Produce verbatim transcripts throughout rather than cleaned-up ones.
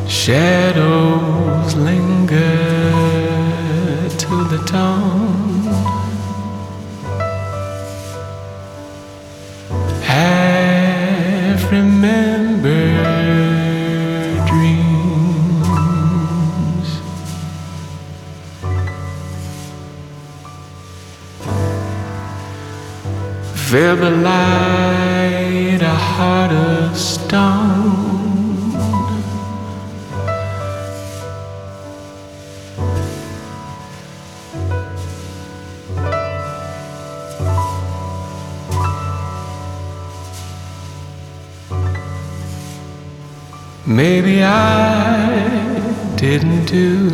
Shadows linger till the dawn. Half remembered dreams. Fill the light, a heart of stone. Maybe I didn't do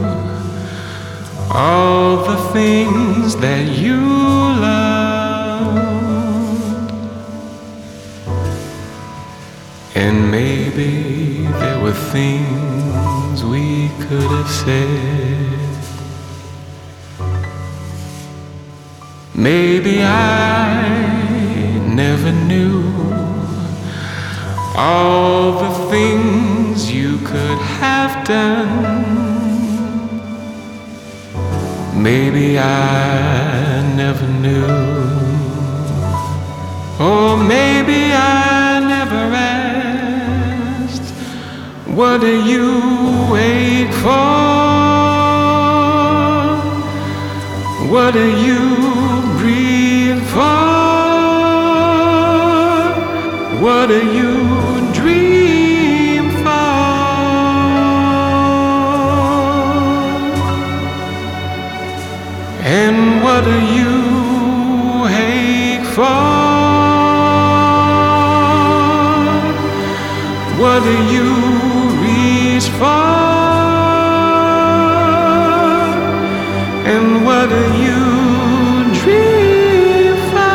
all the things that you loved, and maybe there were things we could have said. Maybe I never knew all the things you could have done. Maybe I never knew, or maybe I never asked. What do you wait for? What do you breathe for? What do you dream for? And what do you ache for? What do you reach for? And what do you dream for?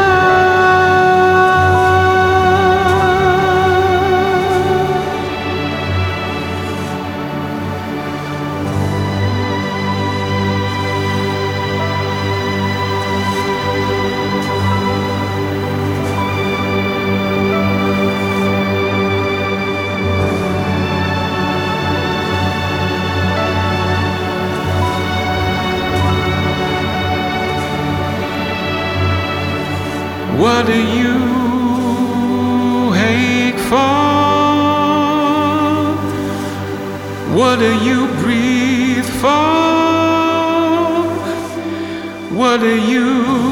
What do you ache for? What do you breathe for? What do you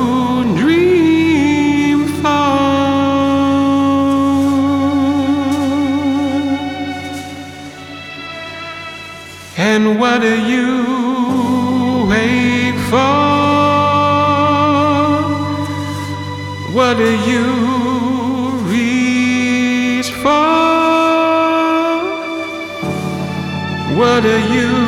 dream for? And what do you ache for? What do you reach for? What do you